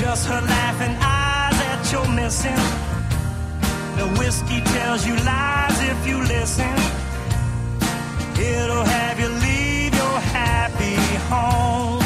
just her laughing eyes that you're missing. The whiskey tells you lies if you listen. It'll have you leave your happy home.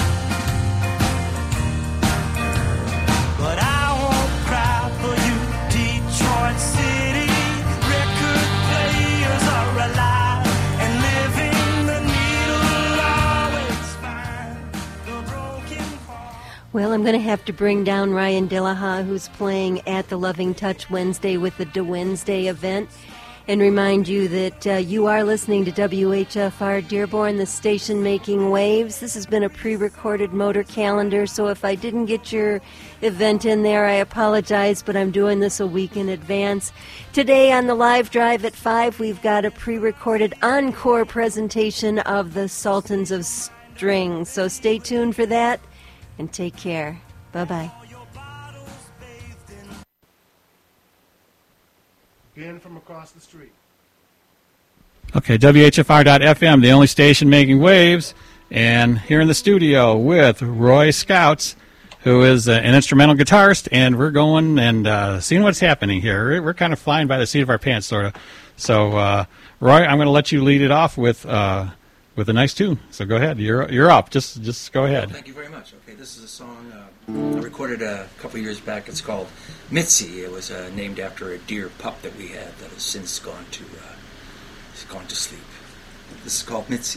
But I won't cry for you, Detroit City. Record players are alive and living. The needle always finds the broken heart. Well, I'm going to have to bring down Ryan Dillaha, who's playing at the Loving Touch Wednesday with the De Wednesday event, and remind you that you are listening to WHFR Dearborn, the station making waves. This has been a pre-recorded motor calendar, so if I didn't get your event in there, I apologize, but I'm doing this a week in advance. Today on the live drive at 5, we've got a pre-recorded encore presentation of the Sultans of String, so stay tuned for that, and take care. Bye-bye. Again from across the street. Okay, WHFR.FM, the only station making waves, and here in the studio with Roy Scouts, who is an instrumental guitarist, and we're going and seeing what's happening here. We're kind of flying by the seat of our pants, sort of. So, Roy, I'm going to let you lead it off with a nice tune. So go ahead. You're up. Just go ahead. Well, thank you very much. Okay, this is a song I recorded a couple years back. It's called Mitzi. It was named after a dear pup that we had that has since gone to sleep. This is called Mitzi.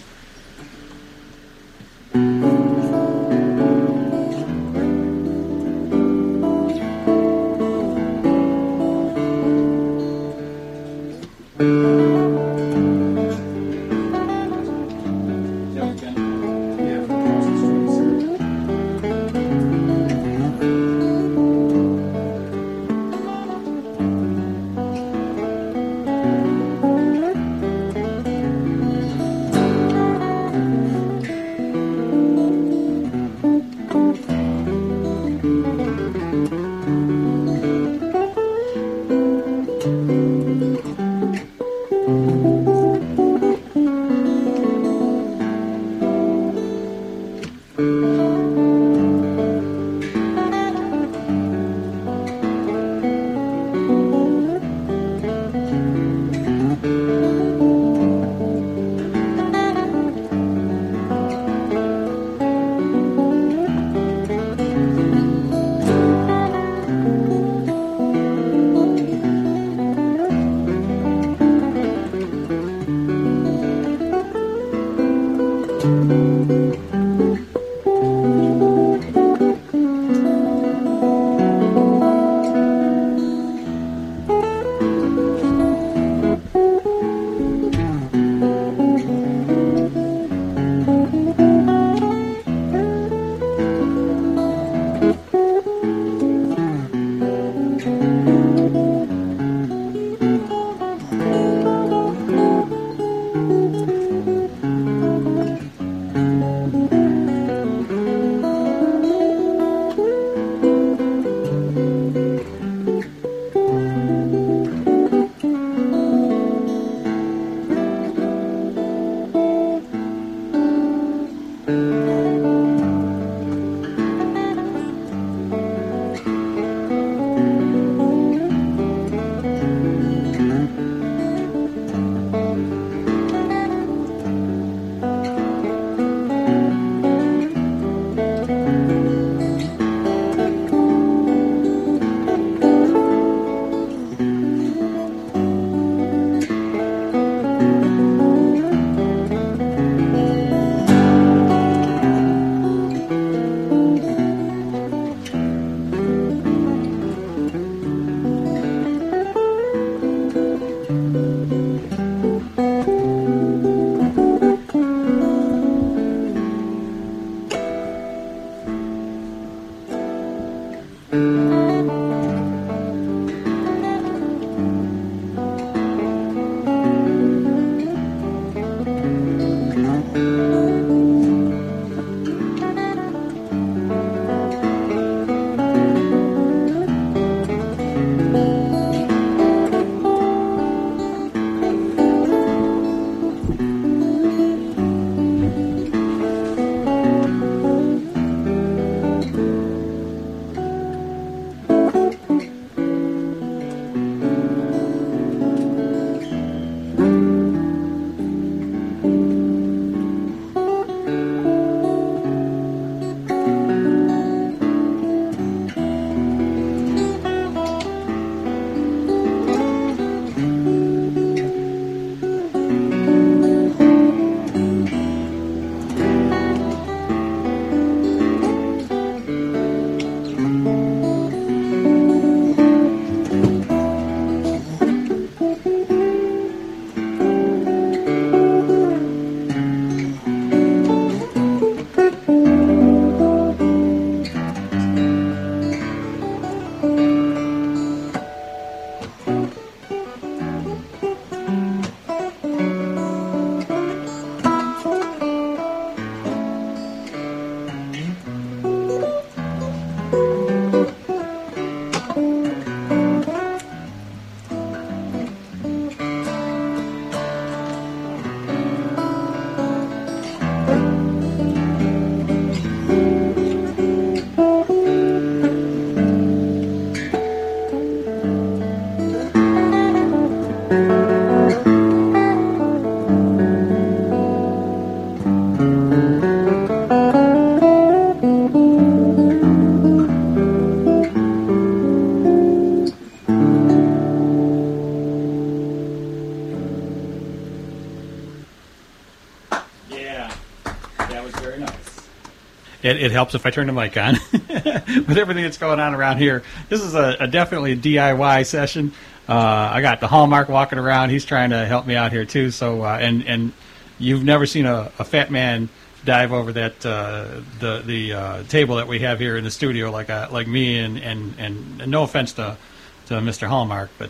it helps if I turn the mic on. With everything that's going on around here, this is a definitely a DIY session. I got the Hallmark walking around. He's trying to help me out here too. So and you've never seen a fat man dive over that the table that we have here in the studio like me and no offense to Mr. Hallmark, but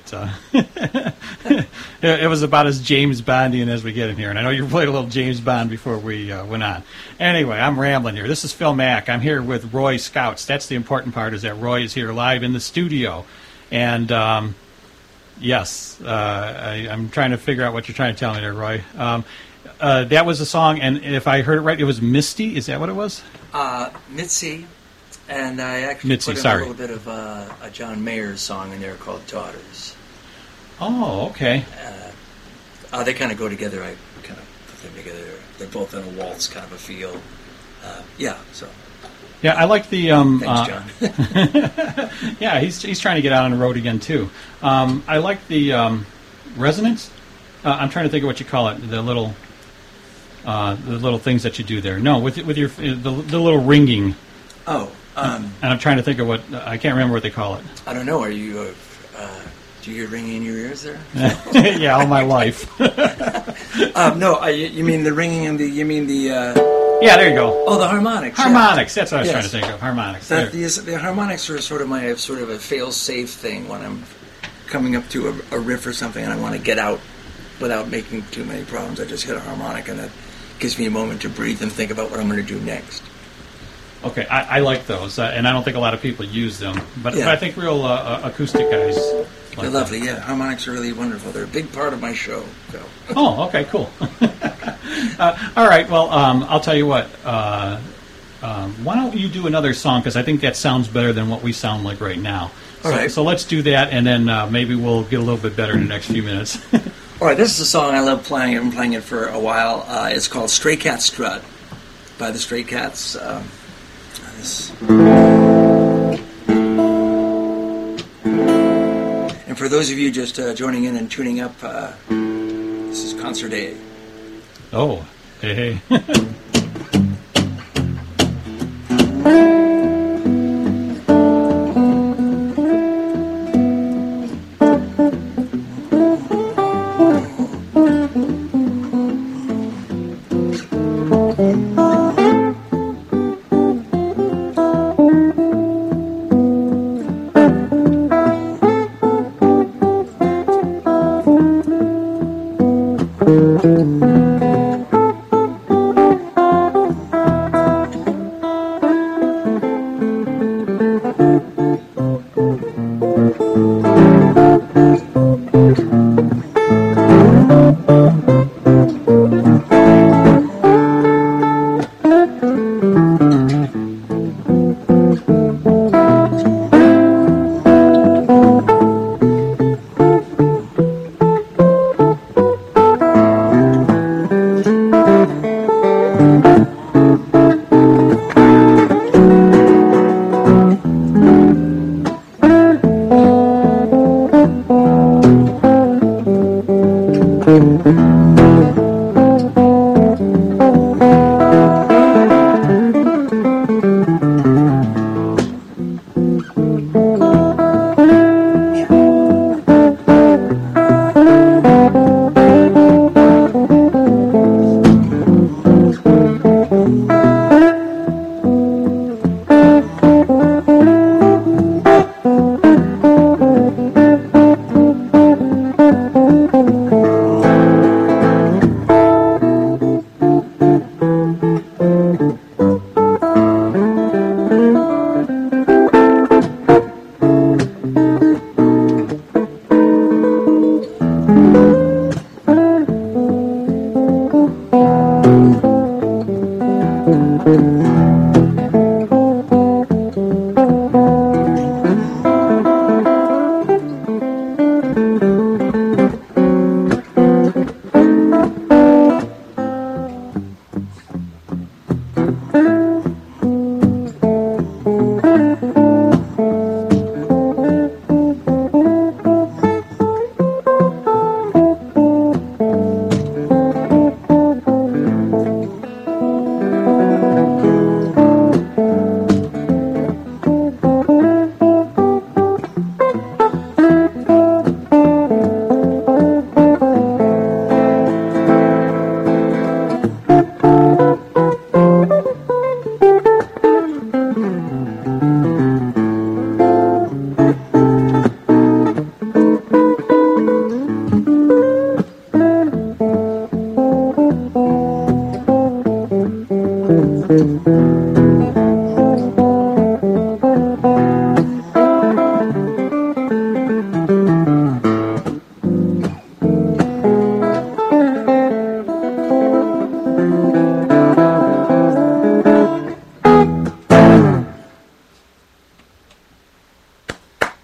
it was about as James Bondian as we get in here. And I know you played a little James Bond before we went on. Anyway, I'm rambling here. This is Phil Mack. I'm here with Roy Scouts. That's the important part, is that Roy is here live in the studio. And yes, I'm trying to figure out what you're trying to tell me there, Roy. That was a song, and if I heard it right, it was Misty. Is that what it was? Mitzi. And I actually put in a little bit of a John Mayer's song in there called Daughters. Oh, okay. They kind of go together. I kind of put them together. They're both in a waltz kind of a feel. So. Yeah, I like the... Thanks, John. Yeah, he's trying to get out on the road again, too. I like the resonance. I'm trying to think of what you call it, the little things that you do there. No, with your the little ringing. Oh. And I'm trying to think of what I can't remember what they call it. I don't know. Are you? Do you hear ringing in your ears there? Yeah, all my life. No, you mean the ringing and the. You mean the. Yeah, there you go. Oh, the harmonics. Harmonics. Yeah. That's what I was trying to think of. Harmonics. The harmonics are sort of a fail-safe thing when I'm coming up to a riff or something and I want to get out without making too many problems. I just hit a harmonic and that gives me a moment to breathe and think about what I'm going to do next. Okay, I like those, and I don't think a lot of people use them, but I think real acoustic guys like they're lovely, yeah. Harmonics are really wonderful. They're a big part of my show. So. Oh, okay, cool. All right, well, I'll tell you what. Why don't you do another song, because I think that sounds better than what we sound like right now. All right. So let's do that, and then maybe we'll get a little bit better in the next few minutes. All right, this is a song I love playing. I've been playing it for a while. It's called Stray Cat Strut by the Stray Cats. And for those of you just joining in and tuning up, this is Concert A. Oh, hey.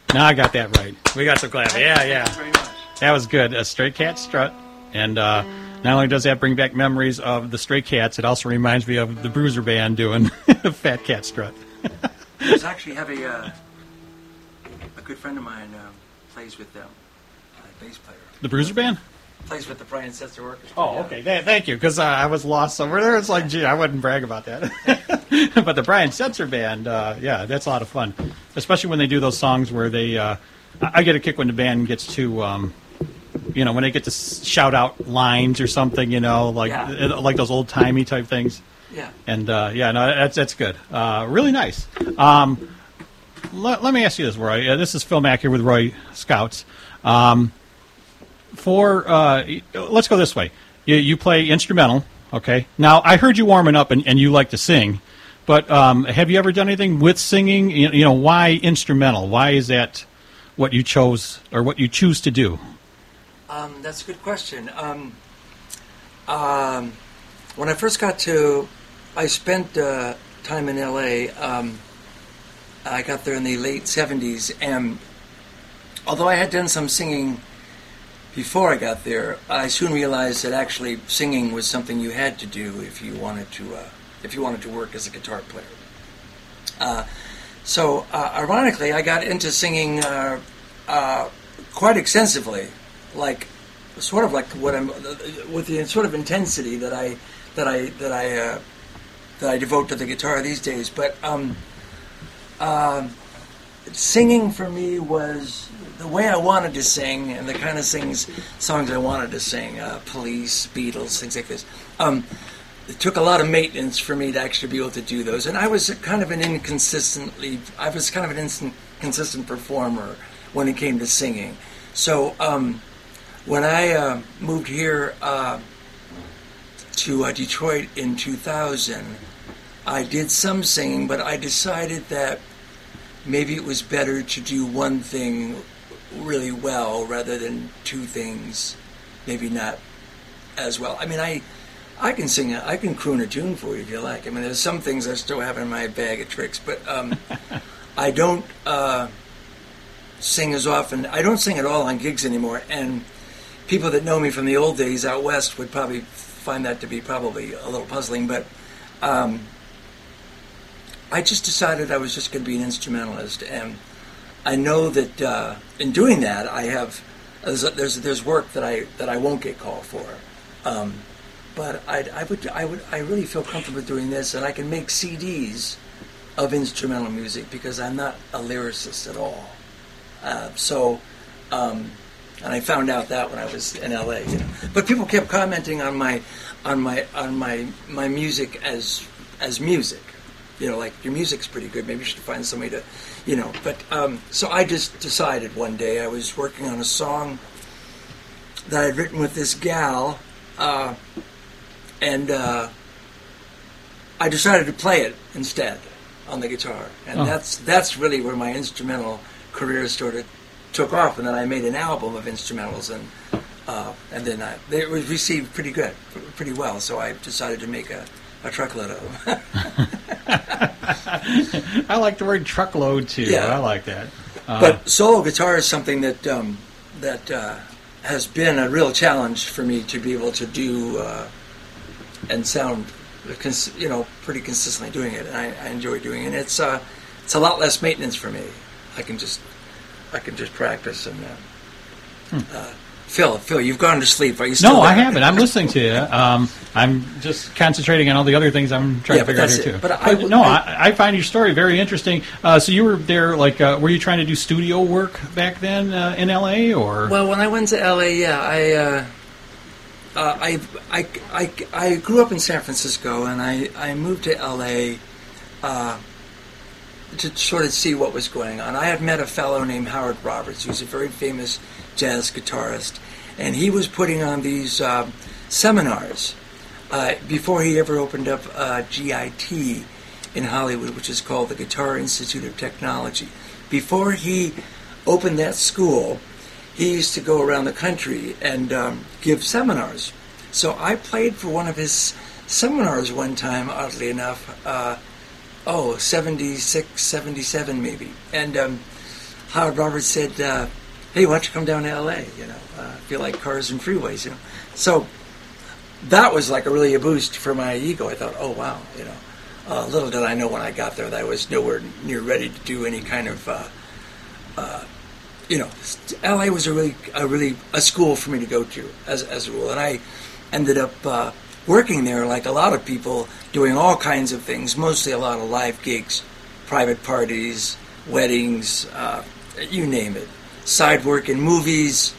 Now I got that right. We got some clap. Yeah, yeah. Thank you very much. That was good. A Stray Cat Strut. And not only does that bring back memories of the Stray Cats, it also reminds me of the Bruiser Band doing Fat Cat Strut. I was actually have a good friend of mine plays with them, bass player. The Bruiser Band? Plays with the Brian Setzer Orchestra. Oh, okay. Thank you, because I was lost somewhere there. It's like, gee, I wouldn't brag about that. But the Brian Setzer Band, yeah, that's a lot of fun, especially when they do those songs where they. I get a kick when the band gets to, when they get to shout out lines or something, like those old timey type things. Yeah. And that's good. Really nice. Let me ask you this, Roy. This is Phil Mack here with Roy Scouts. Let's go this way. You play instrumental, okay? Now I heard you warming up, and you like to sing, but have you ever done anything with singing? Why instrumental? Why is that what you chose or what you choose to do? That's a good question. When I first I spent time in L.A. I got there in the late 70s, and although I had done some singing before I got there, I soon realized that actually singing was something you had to do if you wanted to work as a guitar player. So ironically, I got into singing quite extensively, like sort of like what I'm with the sort of intensity that I devote to the guitar these days. But singing for me was the way I wanted to sing and the kind of songs I wanted to sing. Police, Beatles, things like this. It took a lot of maintenance for me to actually be able to do those, and I was kind of an inconsistent performer when it came to singing. So when I moved here to Detroit in 2000, I did some singing, but I decided that maybe it was better to do one thing really well rather than two things maybe not as well. I mean, I can sing, I can croon a tune for you if you like. I mean, there's some things I still have in my bag of tricks, but I don't sing as often. I don't sing at all on gigs anymore, and people that know me from the old days out west would probably find that to be probably a little puzzling, but I just decided I was just going to be an instrumentalist, and I know that in doing that, there's work that I won't get called for, but I really feel comfortable doing this, and I can make CDs of instrumental music because I'm not a lyricist at all. And I found out that when I was in LA. But people kept commenting on my music as music. Like, your music's pretty good. Maybe you should find somebody to, But so I just decided one day I was working on a song that I'd written with this gal, and I decided to play it instead on the guitar, and that's really where my instrumental career sort of took off. And then I made an album of instrumentals, and then it was received pretty well. So I decided to make a truckload of them. I like the word truckload too. Yeah. I like that. But solo guitar is something that has been a real challenge for me to be able to do and sound, pretty consistently doing it. And I enjoy doing it. It's a lot less maintenance for me. I can just practice and. Phil, you've gone to sleep. Are you still there? I haven't. I'm listening to you. I'm just concentrating on all the other things I'm trying to figure out here, too. But I find your story very interesting. So you were there, were you trying to do studio work back then in L.A., or? Well, when I went to L.A., yeah, I grew up in San Francisco, and I moved to L.A. To sort of see what was going on. I had met a fellow named Howard Roberts, who's a very famous jazz guitarist, and he was putting on these seminars before he ever opened up GIT in Hollywood, which is called the Guitar Institute of Technology. Before he opened that school, he used to go around the country and give seminars. So I played for one of his seminars one time, oddly enough, 76, 77 maybe. And Howard Roberts said, "Hey, why don't you come down to L.A.? You know, if you like cars and freeways, you know." So that was like a boost for my ego. I thought, "Oh wow, you know." Little did I know when I got there that I was nowhere near ready to do any kind of, you know, L.A. was a school for me to go to as a rule, and I ended up working there like a lot of people, doing all kinds of things, mostly a lot of live gigs, private parties, weddings, you name it, side work in movies,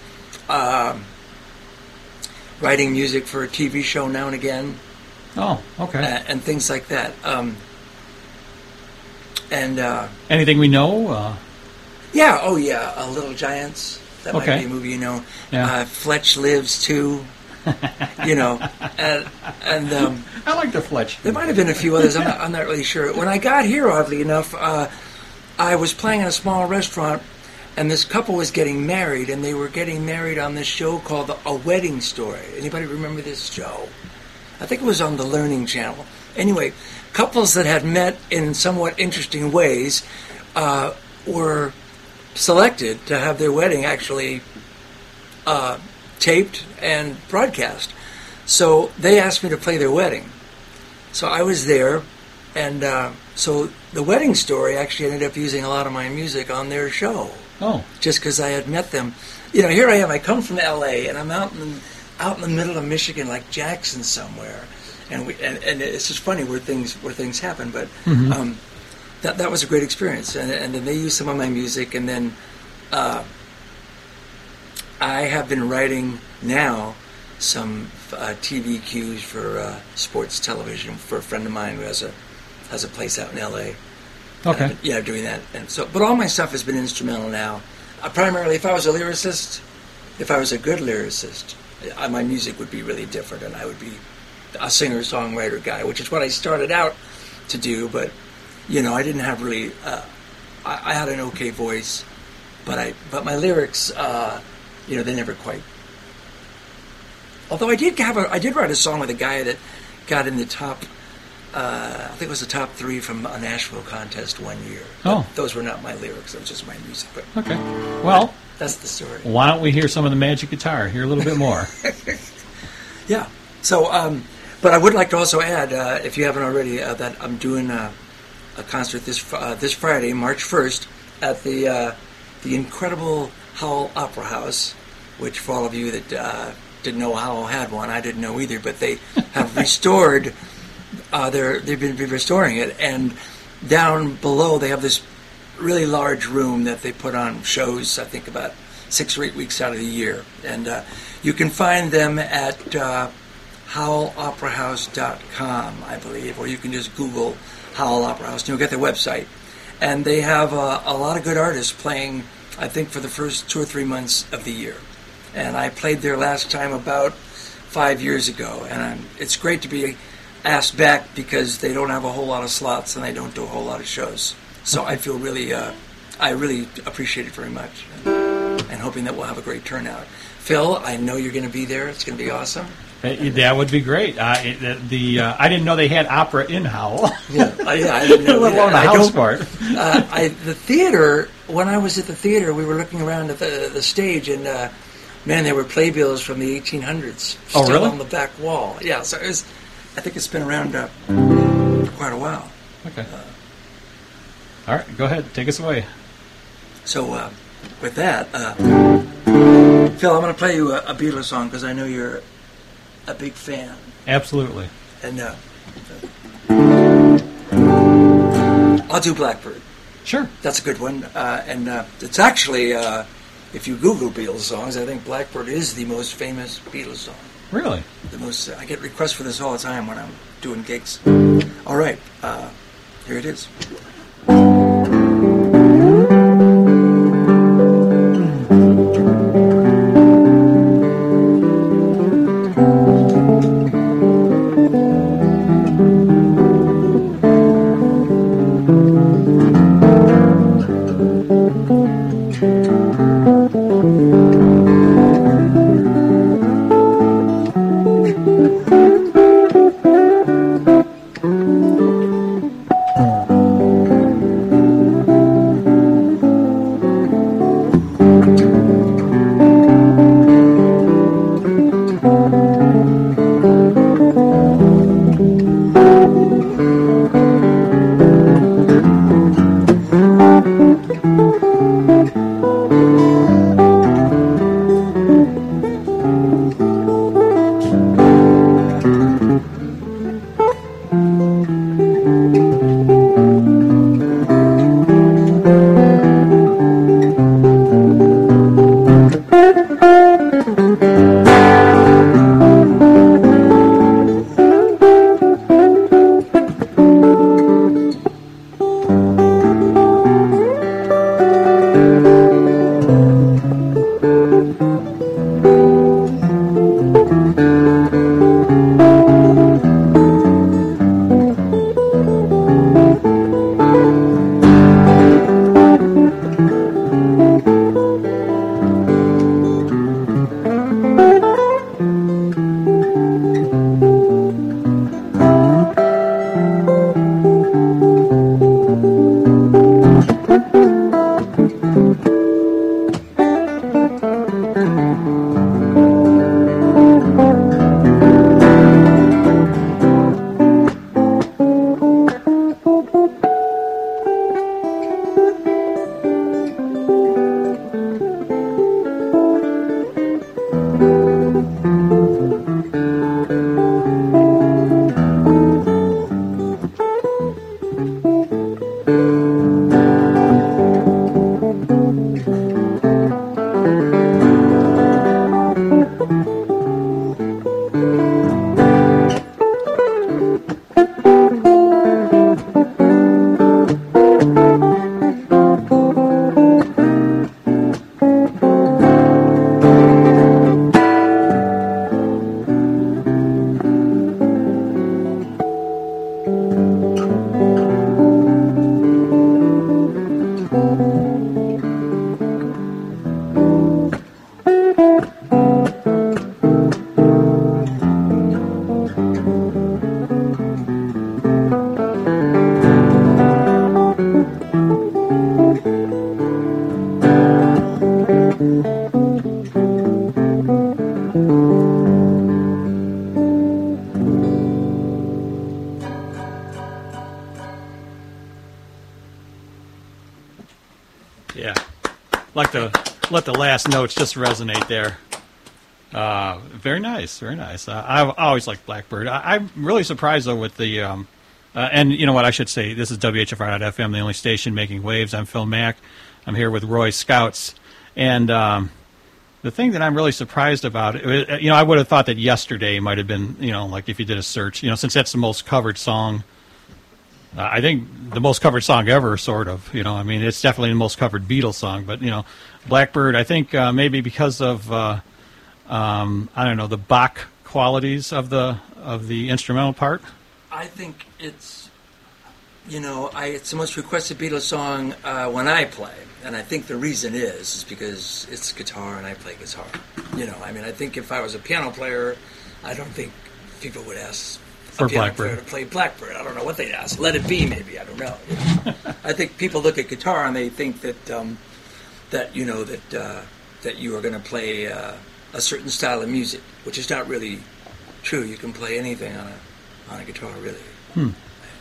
writing music for a TV show now and again. Oh, okay. And things like that. Anything we know? Yeah, oh yeah, Little Giants. That might Okay. be a movie you know. Yeah. Fletch Lives too. You know, and I like the Fletch. there might have been a few others. I'm not really sure. When I got here, oddly enough, I was playing in a small restaurant, and this couple was getting married, and they were getting married on this show called A Wedding Story. Anybody remember this show? I think it was on the Learning Channel. Anyway, couples that had met in somewhat interesting ways were selected to have their wedding actually taped and broadcast. So they asked me to play their wedding. So I was there, and so the Wedding Story actually ended up using a lot of my music on their show. Oh. Just because I had met them. You know, here I am. I come from L.A. and I'm out in the middle of Michigan, like Jackson somewhere, and it's just funny where things happen. But that was a great experience, and then they used some of my music, and then I have been writing now some TV cues for sports television for a friend of mine who has a place out in L.A. Okay. Yeah, doing that, and so. But all my stuff has been instrumental now. Primarily, if I was a lyricist, if I was a good lyricist, my music would be really different, and I would be a singer-songwriter guy, which is what I started out to do. But you know, I didn't have really. I had an okay voice, but my lyrics, you know, they never quite. Although I did write a song with a guy that got in the top. I think it was the top 3 from a Nashville contest one year. Oh. But those were not my lyrics; that was just my music. But Okay. Well, that's the story. why don't we hear some of the magic guitar? Hear a little bit more. Yeah. So, but I would like to also add, if you haven't already, that I'm doing a concert this Friday, March 1st, at the incredible Howell Opera House, which for all of you that didn't know Howell had one, I didn't know either, but they have restored. They've been restoring it, and down below they have this really large room that they put on shows. I think about 6 or 8 weeks out of the year, and you can find them at HowellOperaHouse.com, I believe, or you can just Google Howell Opera House, and you'll get their website. And they have a lot of good artists playing, I think, for the first 2 or 3 months of the year. And I played there last time about 5 years ago, and it's great to be asked back because they don't have a whole lot of slots and they don't do a whole lot of shows. So I feel really, I really appreciate it very much, and hoping that we'll have a great turnout. Phil, I know you're going to be there. It's going to be awesome. That would be great. I didn't know they had opera in Howell. Yeah, I didn't know. Let alone the house part. The theater. When I was at the theater, we were looking around at the stage, and man, there were playbills from the 1800s Oh, still really? on the back wall. Yeah, so it was. I think it's been around for quite a while. Okay. All right, go ahead. Take us away. So with that, Phil, I'm going to play you a Beatles song because I know you're a big fan. Absolutely. And I'll do Blackbird. Sure. That's a good one. And it's actually, if you Google Beatles songs, I think Blackbird is the most famous Beatles song. Really? The most. I get requests for this all the time when I'm doing gigs. All right. Here it is. Yeah. Like to let the last notes just resonate there. Very nice, very nice. I've always liked Blackbird. I'm really surprised, though, with the... and you know what, I should say, this is WHFR.FM, the only station making waves. I'm Phil Mack. I'm here with Roy Scouts. And the thing that I'm really surprised about, I would have thought that Yesterday might have been, like if you did a search, since that's the most covered song, I think the most covered song ever, sort of. It's definitely the most covered Beatles song. But, Blackbird, I think maybe because of, I don't know, the Bach qualities of the instrumental part. I think it's, it's the most requested Beatles song when I play. And I think the reason is because it's guitar and I play guitar. I think if I was a piano player, I don't think people would ask for a piano Blackbird player to play Blackbird. I don't know what they'd ask. Let It Be, maybe. I don't know. I think people look at guitar and they think that that you are going to play a certain style of music, which is not really true. You can play anything on a guitar, really.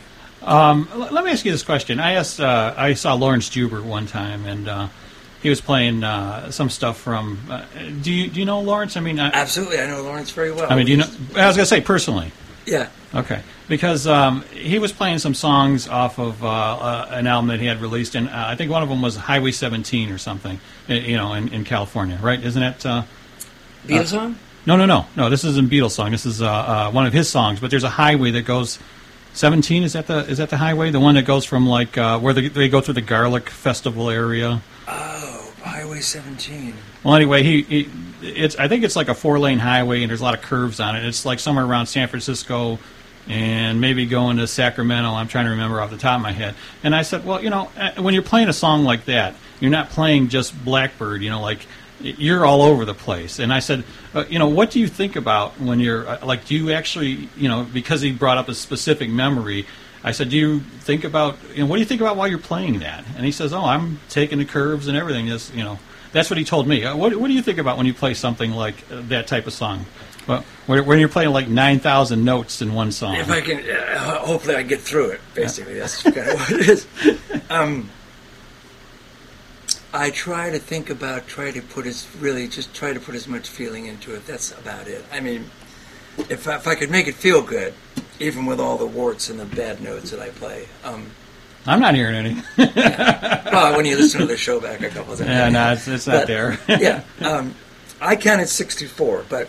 Let me ask you this question. I saw Lawrence Joubert one time, and he was playing some stuff from. Do you know Lawrence? Absolutely, I know Lawrence very well. Do you know? I was going to say personally. Yeah. Okay, because he was playing some songs off of an album that he had released, and I think one of them was Highway 17 or something. In California, right? Isn't that Beatles song? No. This isn't Beatles song. This is one of his songs. But there's a highway that goes. 17 is that the highway? The one that goes from where they go through the Garlic Festival area. Oh, Highway 17. Well, anyway, I think it's like a 4-lane highway, and there's a lot of curves on it. It's like somewhere around San Francisco, and maybe going to Sacramento. I'm trying to remember off the top of my head. And I said, well, when you're playing a song like that, you're not playing just Blackbird. You're all over the place. And I said, what do you think about when you're, do you actually, because he brought up a specific memory, I said, do you think about, what do you think about while you're playing that? And he says, I'm taking the curves and everything. That's what he told me. What do you think about when you play something like that type of song? Well, when you're playing like 9,000 notes in one song. If I can, hopefully I get through it, basically. That's kind of what it is. I try to think about, try to put as much feeling into it. That's about it. I mean, if I could make it feel good, even with all the warts and the bad notes that I play. I'm not hearing any. Well, when you listen to the show back a couple of times. Yeah, no, it's not there. Yeah. I counted 64, but...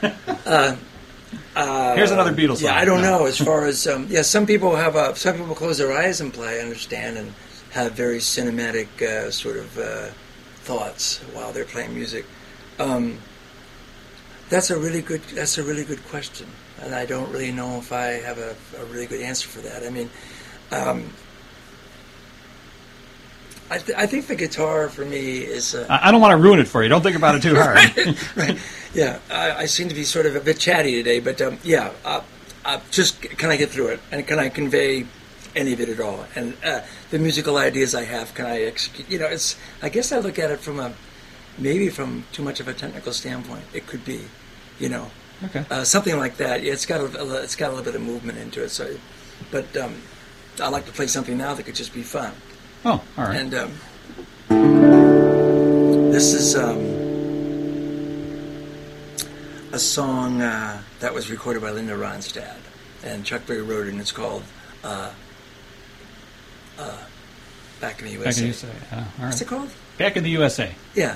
Here's another Beatles song. Yeah, I don't know. As far as... some people close their eyes and play, I understand, and have very cinematic sort of thoughts while they're playing music. That's a really good question, and I don't really know if I have a really good answer for that. I mean, I think the guitar for me is. I don't want to ruin it for you. Don't think about it too hard. Right. Yeah, I seem to be sort of a bit chatty today, but just can I get through it, and can I convey any of it at all? And the musical ideas I have, can I execute? You know, it's. I guess I look at it from maybe from too much of a technical standpoint. It could be, you know, okay, something like that. Yeah, it's got a little bit of movement into it. So, but I like to play something now that could just be fun. Oh, all right. And this is a song that was recorded by Linda Ronstadt, and Chuck Berry wrote it, and it's called Back in the USA. Back in the USA. All right. What's it called? Back in the USA. Yeah.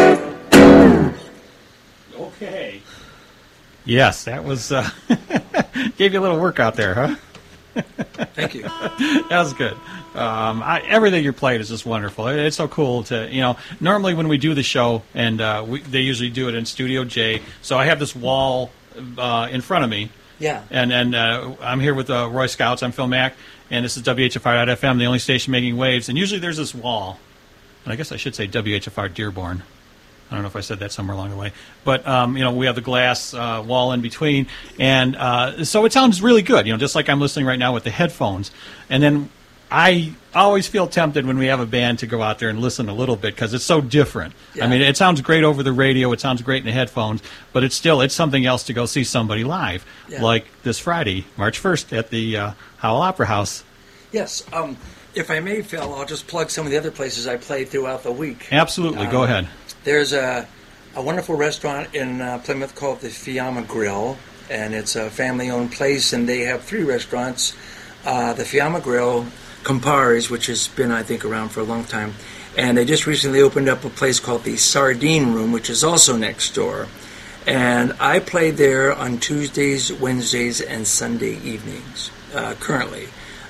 Yes, that was Gave you a little workout there, huh? Thank you. That was good. Everything you played is just wonderful. It's so cool to, normally when we do the show, and they usually do it in Studio J, so I have this wall in front of me. Yeah. And I'm here with Roy Scouts. I'm Phil Mack, and this is WHFR.FM, the only station making waves. And usually there's this wall, and I guess I should say WHFR Dearborn. I don't know if I said that somewhere along the way. But, we have the glass wall in between. And so it sounds really good, just like I'm listening right now with the headphones. And then I always feel tempted when we have a band to go out there and listen a little bit because it's so different. Yeah. I mean, it sounds great over the radio. It sounds great in the headphones. But it's something else to go see somebody live, like this Friday, March 1st at the Howell Opera House. Yes. If I may, Phil, I'll just plug some of the other places I played throughout the week. Absolutely. Go ahead. There's a wonderful restaurant in Plymouth called the Fiamma Grill, and it's a family-owned place, and they have 3 restaurants. The Fiamma Grill, Campari's, which has been, I think, around for a long time, and they just recently opened up a place called the Sardine Room, which is also next door. And I play there on Tuesdays, Wednesdays, and Sunday evenings, currently.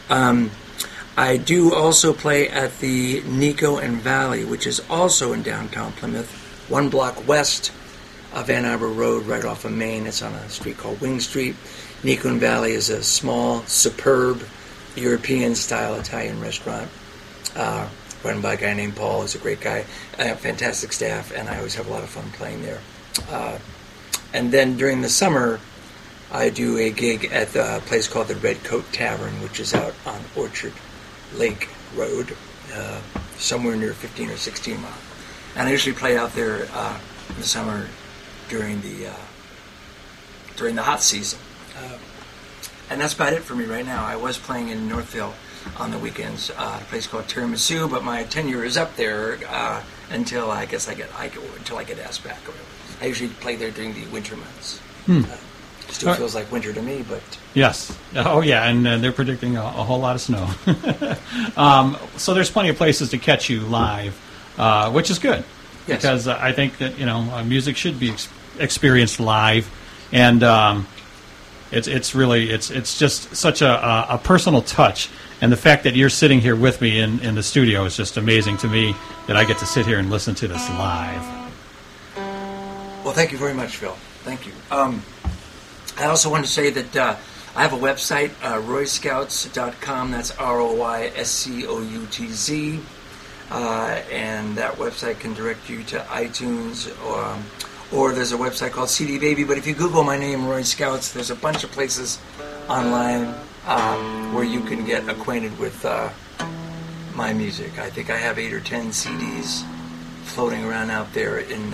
I do also play at the Nico and Valley, which is also in downtown Plymouth, 1 block west of Ann Arbor Road, right off of Main. It's on a street called Wing Street. Nico and Valley is a small, superb, European-style Italian restaurant run by a guy named Paul. He's a great guy. I have fantastic staff, and I always have a lot of fun playing there. And then during the summer, I do a gig at a place called the Red Coat Tavern, which is out on Orchard Lake Road, somewhere near 15 or 16 mile. And I usually play out there in the summer during the hot season. And that's about it for me right now. I was playing in Northville on the weekends at a place called Tiramisu, but my tenure is up there until I get asked back. I usually play there during the winter months. Still feels like winter to me, but... Yes. Oh, yeah, and they're predicting a whole lot of snow. So there's plenty of places to catch you live, which is good. Yes. Because I think that, music should be experienced live, and it's really just such a personal touch. And the fact that you're sitting here with me in the studio is just amazing to me that I get to sit here and listen to this live. Well, thank you very much, Phil. Thank you. I also want to say that I have a website, royscouts.com. That's ROYSCOUTZ. And that website can direct you to iTunes, or there's a website called CD Baby. But if you Google my name, Roy Scouts, there's a bunch of places online where you can get acquainted with my music. I think I have 8 or 10 CDs floating around out there in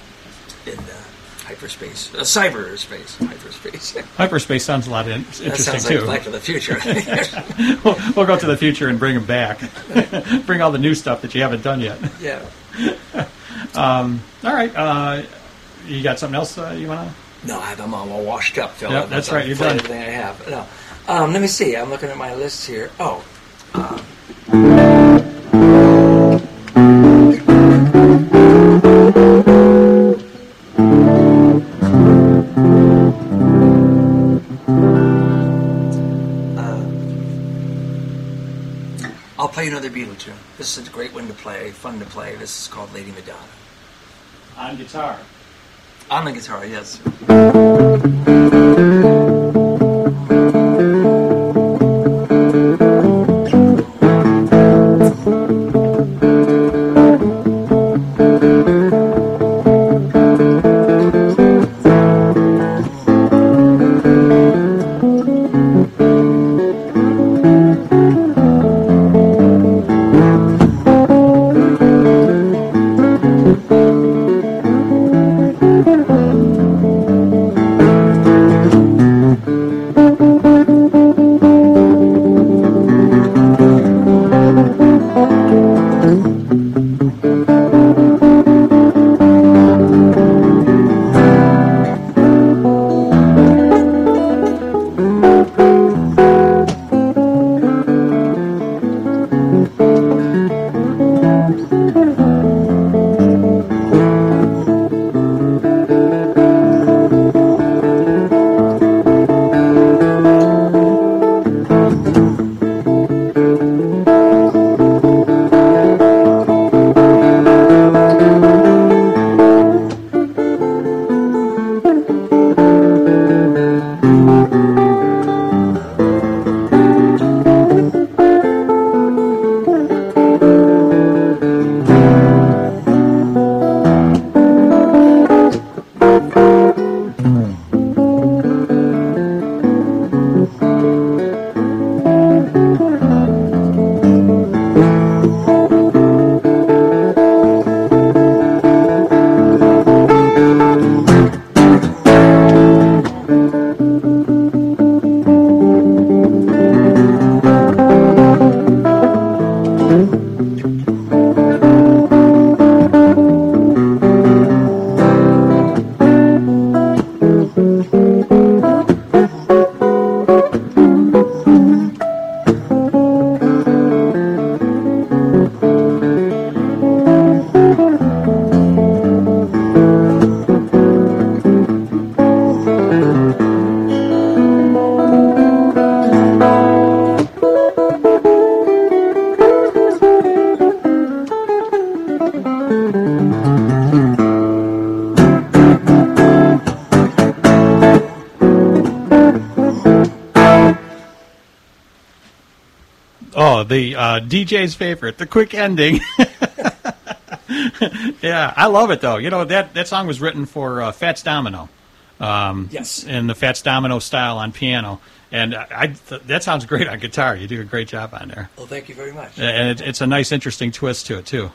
hyperspace, hyperspace. Hyperspace sounds a lot interesting that sounds too. Like Back to the Future. we'll go to the future and bring them back. Bring all the new stuff that you haven't done yet. Yeah. All right. You got something else you want to? No, I'm all washed up, Phil. Yep, that's right. You're done. Everything I have. No. Let me see. I'm looking at my list here. Oh. I'll play another Beatle tune. This is a great one to play, fun to play. This is called Lady Madonna. On guitar. On the guitar, yes. Oh, the DJ's favorite, the quick ending. Yeah, I love it though. You know, that song was written for Fats Domino. Yes. In the Fats Domino style on piano. And that sounds great on guitar. You do a great job on there. Well, thank you very much. And it's a nice, interesting twist to it, too.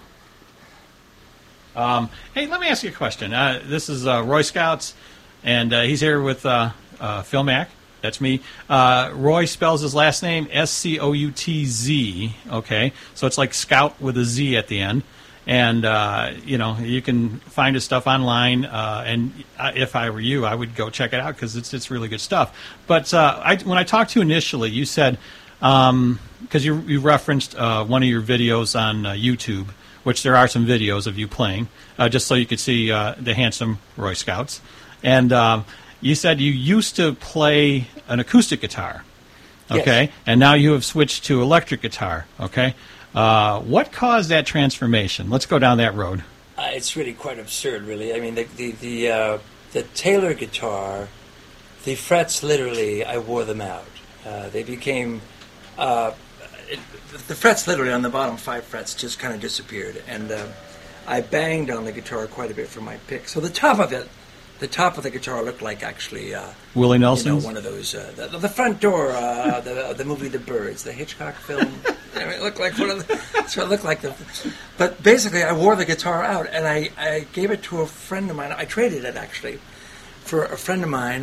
Hey, let me ask you a question. This is Roy Scouts, and he's here with Phil Mack. That's me. Roy spells his last name Scoutz. Okay, so it's like Scout with a Z at the end. And, you can find his stuff online, and if I were you, I would go check it out because it's really good stuff. But when I talked to you initially, you said, because you referenced one of your videos on YouTube, which there are some videos of you playing, just so you could see the handsome Roy Scouts. And you said you used to play an acoustic guitar, okay? Yes. And now you have switched to electric guitar, okay? What caused that transformation? Let's go down that road. It's really quite absurd, really. I mean, the Taylor guitar, the frets literally, I wore them out. They became the frets literally on the bottom 5 frets just kind of disappeared, and I banged on the guitar quite a bit for my pick. So the top of the guitar looked like actually Willie Nelson's? one of those the front door, the movie The Birds, the Hitchcock film. I mean, it looked like one of the. So it looked like the. But basically, I wore the guitar out, and I gave it to a friend of mine. I traded it actually for a friend of mine,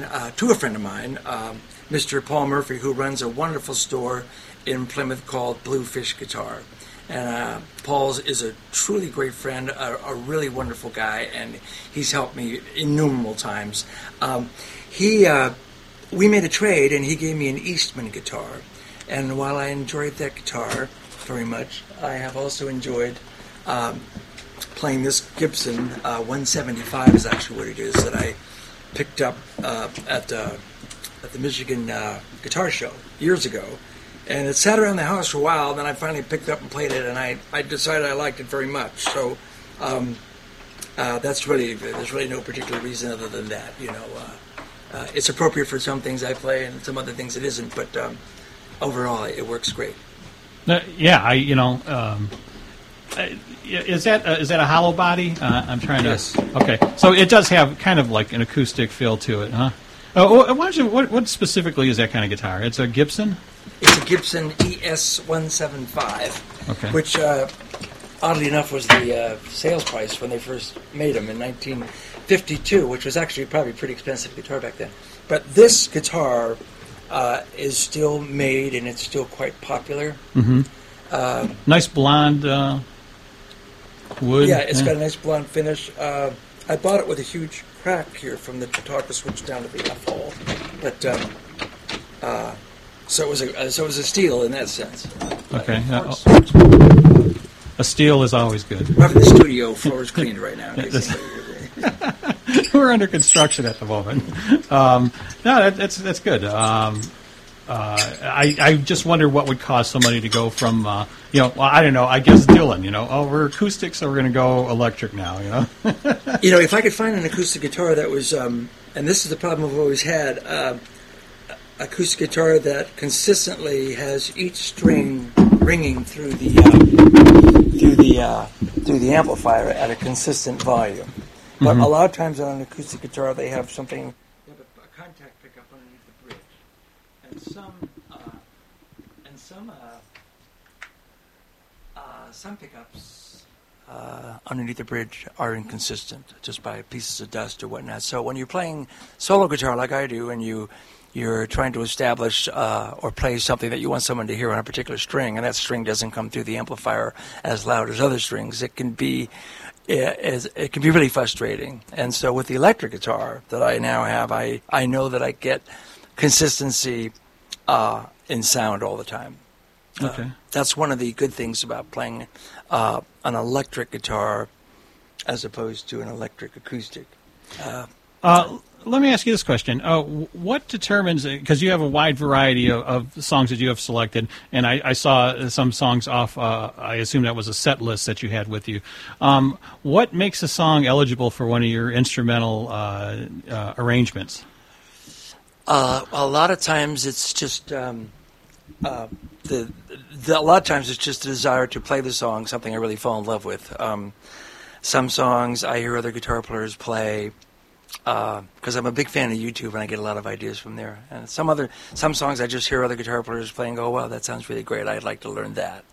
Mr. Paul Murphy, who runs a wonderful store in Plymouth called Bluefish Guitar. And Paul's is a truly great friend, a really wonderful guy, and he's helped me innumerable times. We made a trade, and he gave me an Eastman guitar. And while I enjoyed that guitar very much, I have also enjoyed playing this Gibson 175 is actually what it is that I picked up at the Michigan Guitar Show years ago. And it sat around the house for a while, and then I finally picked it up and played it, and I decided I liked it very much. So there's really no particular reason other than that. It's appropriate for some things I play, and some other things it isn't. But overall, it works great. Is that a hollow body? I'm trying to. Yes. Okay, so it does have kind of like an acoustic feel to it, huh? What specifically is that kind of guitar? It's a Gibson? It's a Gibson ES-175, okay. Which, oddly enough, was the sales price when they first made them in 1952, which was actually probably a pretty expensive guitar back then. But this guitar is still made, and it's still quite popular. Mm-hmm. Nice blonde wood. Yeah, it's got a nice blonde finish. I bought it with a huge crack here from the guitar switch down to the F hole, but so it was a steal in that sense. Okay. A steal is always good. We're having the studio floors cleaned right now. We're under construction at the moment. That's good. I just wonder what would cause somebody to go from, I don't know, I guess Dylan, we're acoustic, so we're going to go electric now, If I could find an acoustic guitar that was, and this is the problem I've always had, acoustic guitar that consistently has each string ringing through the amplifier at a consistent volume. But a lot of times on an acoustic guitar, they have a contact pickup underneath the bridge, and some pickups underneath the bridge are inconsistent just by pieces of dust or whatnot. So when you're playing solo guitar like I do, and you're trying to establish or play something that you want someone to hear on a particular string, and that string doesn't come through the amplifier as loud as other strings, it can be really frustrating. And so with the electric guitar that I now have, I know that I get consistency in sound all the time. Okay. That's one of the good things about playing an electric guitar as opposed to an electric acoustic. Let me ask you this question. What determines, because you have a wide variety of songs that you have selected, and I saw some songs off, I assume that was a set list that you had with you. What makes a song eligible for one of your instrumental arrangements? A lot of times it's just a lot of times it's just a desire to play the song, something I really fall in love with. Some songs I hear other guitar players play because I'm a big fan of YouTube and I get a lot of ideas from there. And some songs I just hear other guitar players play and go, wow, that sounds really great. I'd like to learn that.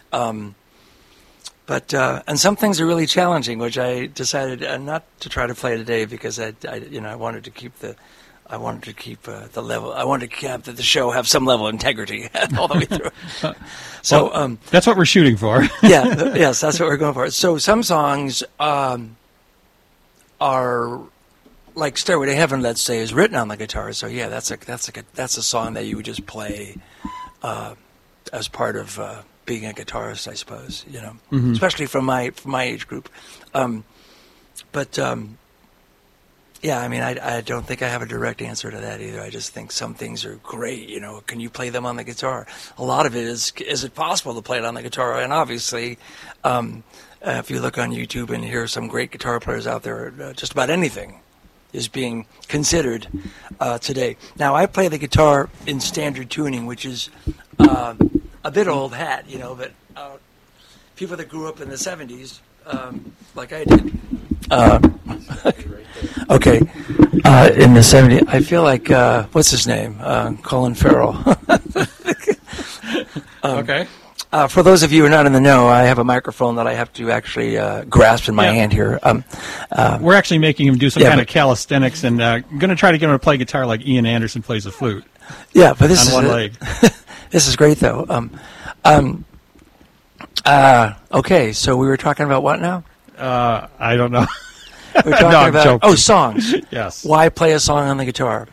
But some things are really challenging, which I decided not to try to play today because I wanted to keep the level. I wanted to have the show have some level of integrity all the way through. So that's what we're shooting for. Yes, that's what we're going for. So some songs are like "Stairway to Heaven," let's say, is written on the guitar. So yeah, that's a song that you would just play as part of being a guitarist, I suppose. Especially from my age group. Yeah, I mean, I don't think I have a direct answer to that either. I just think some things are great. Can you play them on the guitar? A lot of it is it possible to play it on the guitar? And obviously, if you look on YouTube and hear some great guitar players out there, just about anything is being considered today. Now, I play the guitar in standard tuning, which is a bit old hat, but people that grew up in the 70s, like I did, okay, in the 70s, I feel like, what's his name? Colin Farrell. Okay. For those of you who are not in the know, I have a microphone that I have to actually grasp in my hand here. We're actually making him do some kind of calisthenics and going to try to get him to play guitar like Ian Anderson plays the flute. Yeah, but this on is one leg. This is great, though. Okay, so we were talking about what now? I don't know. We're talking about songs. Yes. Why play a song on the guitar?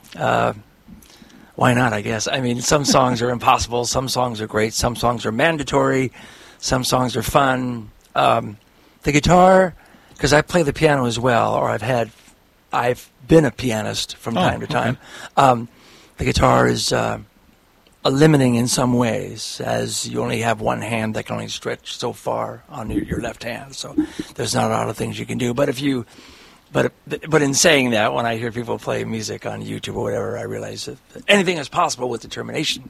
Why not, I guess. I mean, some songs are impossible. Some songs are great. Some songs are mandatory. Some songs are fun. The guitar, because I play the piano as well, or I've been a pianist from time to time. The guitar is limiting in some ways, as you only have one hand that can only stretch so far on your left hand. So there's not a lot of things you can do. But But in saying that, when I hear people play music on YouTube or whatever, I realize that anything is possible with determination.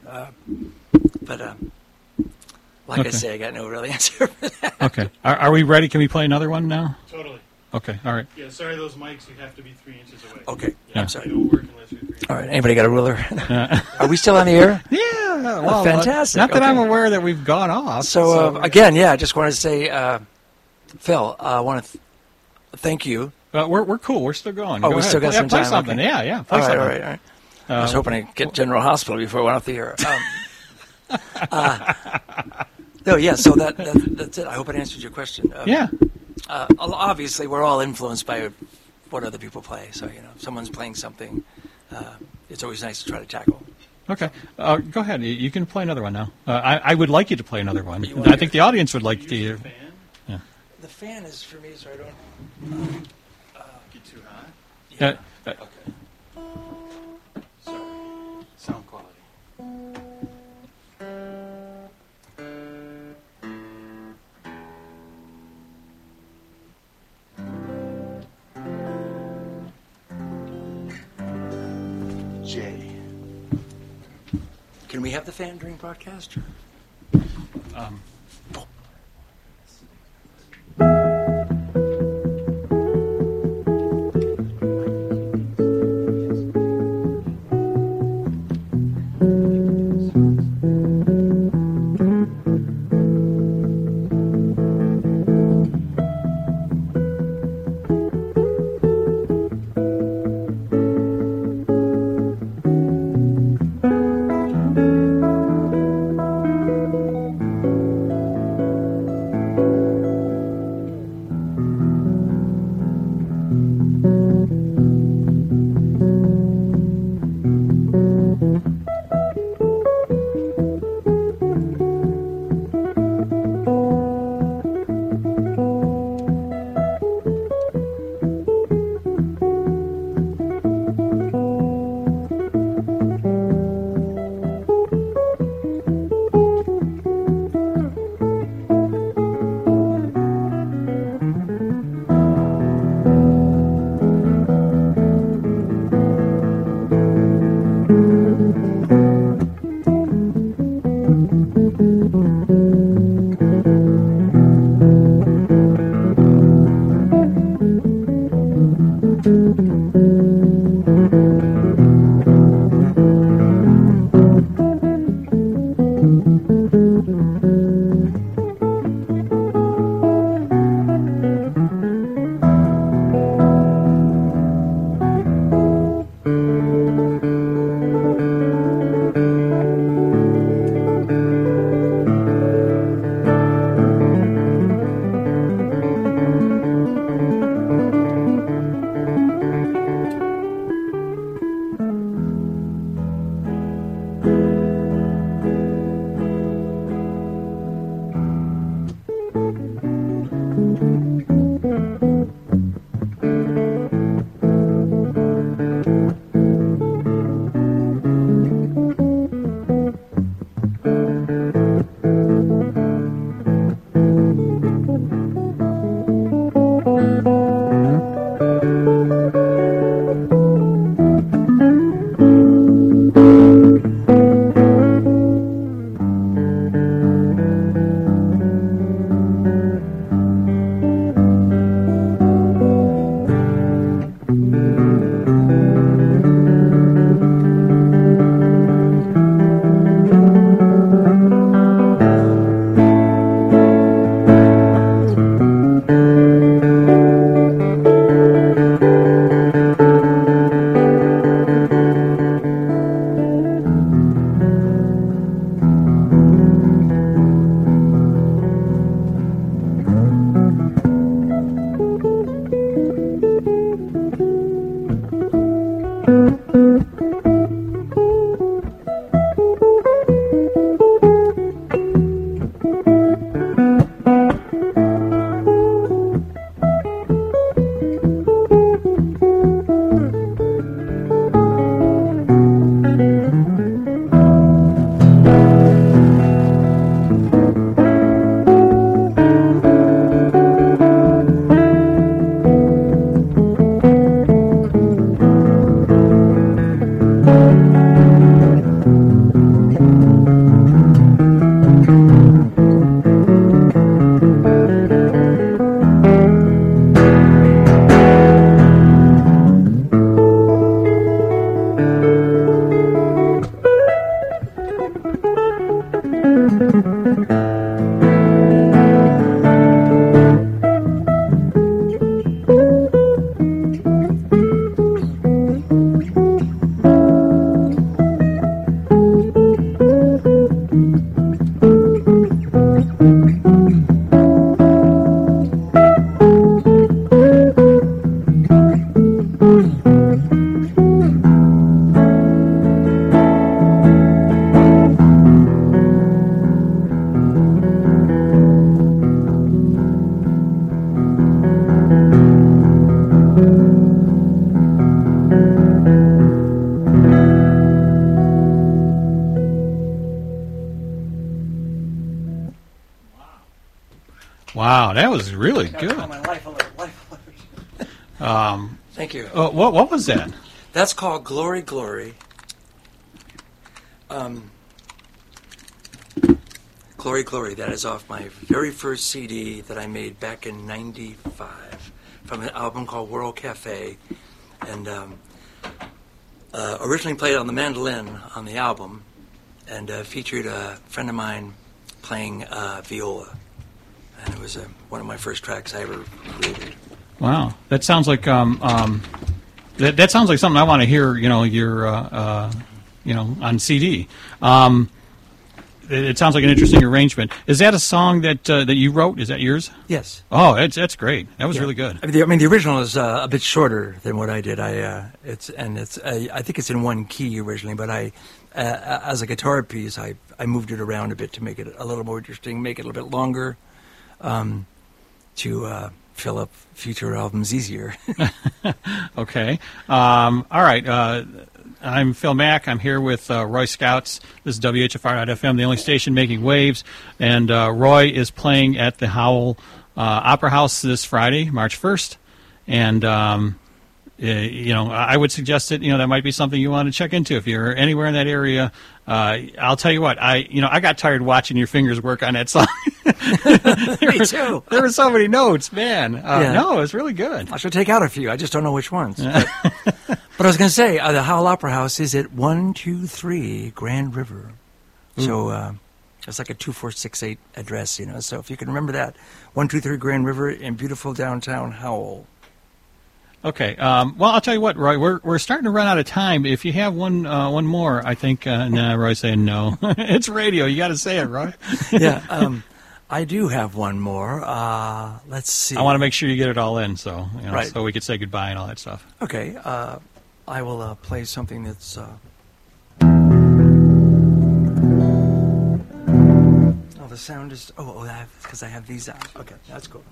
Like I say, I got no real answer for that. Okay. Are we ready? Can we play another one now? Totally. Okay. All right. Yeah, sorry, those mics, you have to be 3 inches away. Okay. Yeah. I'm sorry. They don't work unless you're 3 inches. All right. Anybody got a ruler? Are we still on the air? Yeah. Well, fantastic. Not that Okay. I'm aware that we've gone off. So, again, I just wanted to say, Phil, I want to thank you. We're cool. We're still going. Oh, Go we ahead. still got some play time. something. Okay. Yeah. Play All something. right. I was hoping to get General Hospital before I went off the air. So that's it. I hope it answered your question. Yeah. Obviously, we're all influenced by what other people play. So, if someone's playing something, it's always nice to try to tackle. Okay. Go ahead. You can play another one now. I would like you to play another one. I think the audience would like to hear. Yeah. The fan is for me, so I don't Get too hot? Yeah. Okay. Sorry. Sound quality. J. Can we have the fan during broadcast? Wow, that was really good. Thank you. What was that? That's called Glory, Glory. Glory, Glory. That is off my very first CD that I made back in '95 from an album called World Cafe, and originally played on the mandolin on the album, and featured a friend of mine playing viola. And it was one of my first tracks I ever created. Wow, that sounds like that sounds like something I want to hear. Your on CD. It sounds like an interesting arrangement. Is that a song that you wrote? Is that yours? Yes. Oh, that's great. That was really good. I mean, the original is a bit shorter than what I did. I think it's in one key originally, but as a guitar piece, I moved it around a bit to make it a little more interesting, make it a little bit longer. To fill up future albums easier. Okay. All right. I'm Phil Mack. I'm here with Roy Scouts. This is WHFR.FM, the only station making waves. And Roy is playing at the Howell Opera House this Friday, March 1st. And, I would suggest that, that might be something you want to check into if you're anywhere in that area. I'll tell you what, I got tired watching your fingers work on that song. Me too. There were so many notes, man. No, it was really good. I should take out a few. I just don't know which ones. But I was going to say, the Howell Opera House is at 123 Grand River. So It's like a 2468 address, you know. So if you can remember that, 123 Grand River in beautiful downtown Howell. Okay. Well, I'll tell you what, Roy. We're starting to run out of time. If you have one more, I think. Nah, Roy's saying no. It's radio. You got to say it, Roy. Yeah. I do have one more. Let's see. I want to make sure you get it all in, so Right. so we could say goodbye and all that stuff. Okay. I will play something that's. Oh, the sound is. Oh, because I have these out. Okay, that's cool.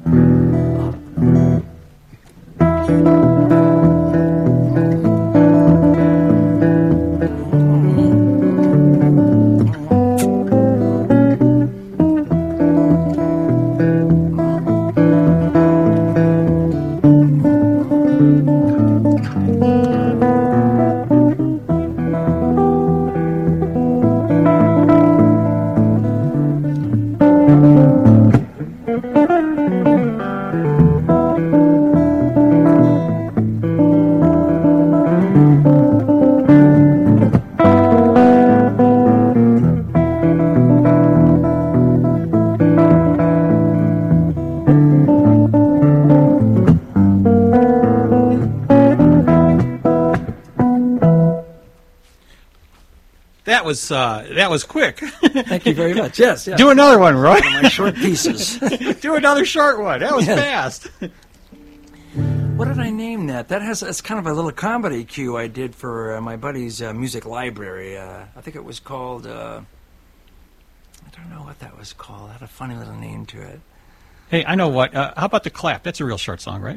That was quick. Thank you very much. Yes. Do another one, Roy. My short pieces. Do another short one. That was Yes. fast. What did I name that? It's kind of a little comedy cue I did for my buddy's music library. I think it was called. I don't know what that was called. It had a funny little name to it. Hey, I know what. How about the clap? That's a real short song, right?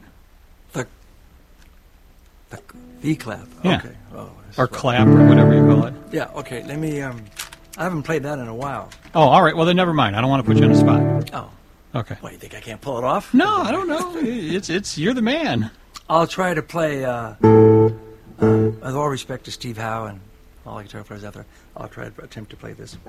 The clap. Yeah. Okay. Oh, Or clap, or whatever you call it. yeah. Okay. Let me. I haven't played that in a while. Oh, all right. Well, then never mind. I don't want to put you on the spot. Oh. Okay. What, you think I can't pull it off? No, I don't know. It's you're the man. I'll try to play. With all respect to Steve Howe and all the guitar players out there, I'll try to attempt to play this.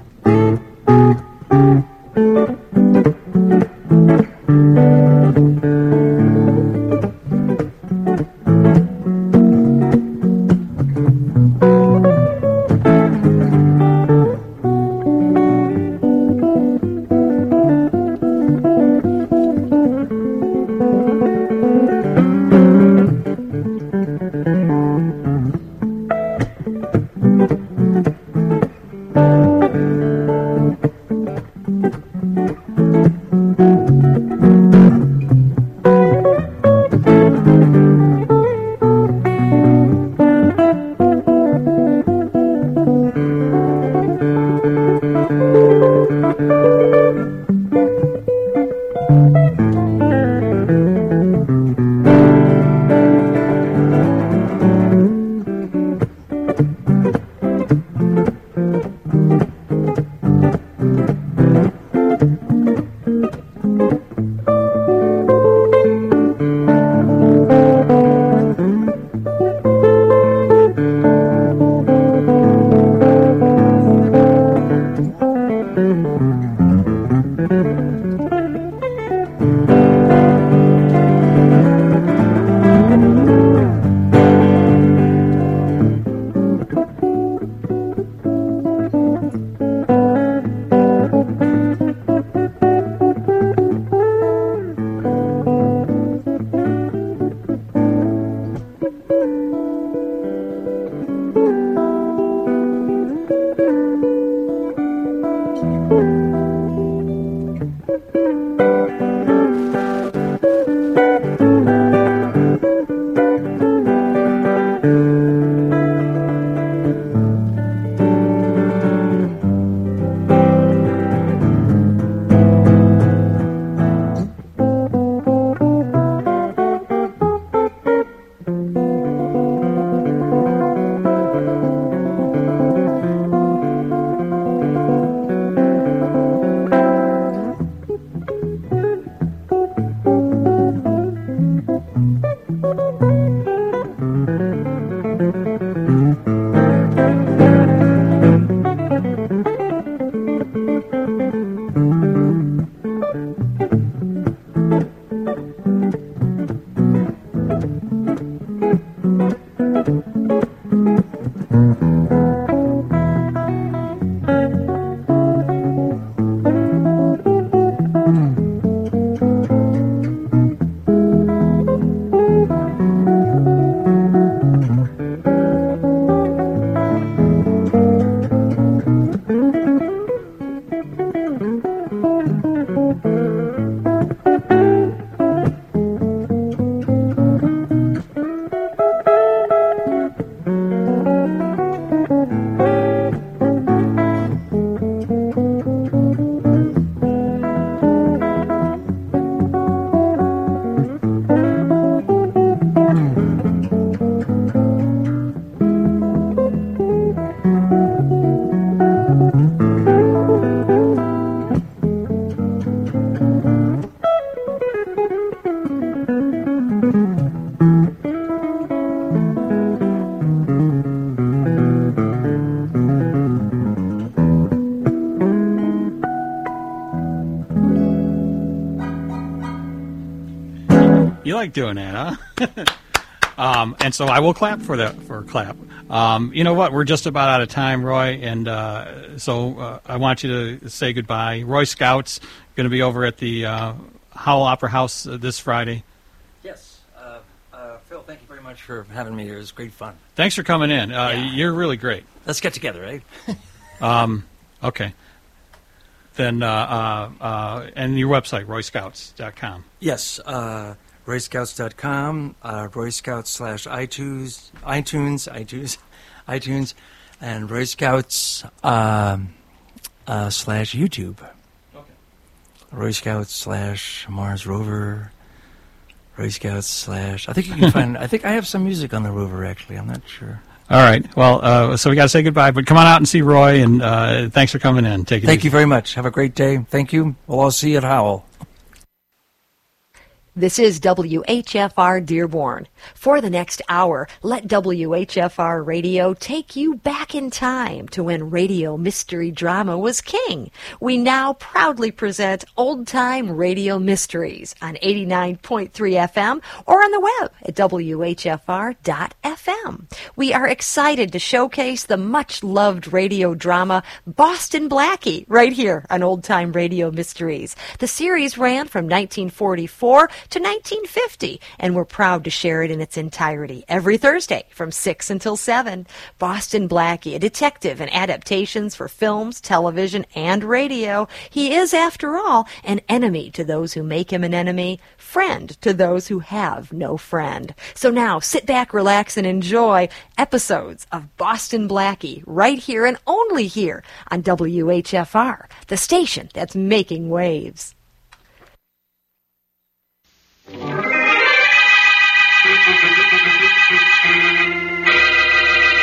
like doing that, huh? And so I will clap for that. For a clap. You know what? We're just about out of time, Roy, and so I want you to say goodbye. Roy Scout's going to be over at the Howell Opera House this Friday. Yes. Phil, thank you very much for having me here. It was great fun. Thanks for coming in. You're really great. Let's get together, right? Okay. Then and your website, royscouts.com. Yes. RoyScouts.com, RoyScouts/iTunes, and RoyScouts /YouTube. Okay. RoyScouts/Mars Rover. RoyScouts/ I think you can find. I think I have some music on the Rover. Actually, I'm not sure. All right. Well, so we got to say goodbye, but come on out and see Roy, and thanks for coming in. Take it Thank easy. you very much. Have a great day. Thank you. We'll all see you at Howell. This is WHFR Dearborn. For the next hour, let WHFR Radio take you back in time to when radio mystery drama was king. We now proudly present Old Time Radio Mysteries on 89.3 FM or on the web at WHFR.FM. We are excited to showcase the much-loved radio drama Boston Blackie right here on Old Time Radio Mysteries. The series ran from 1944 to 1950, and we're proud to share it in its entirety every Thursday from 6 until 7. Boston Blackie, a detective in adaptations for films, television, and radio. He is, after all, an enemy to those who make him an enemy, friend to those who have no friend. So now, sit back, relax, and enjoy episodes of Boston Blackie right here and only here on WHFR, the station that's making waves.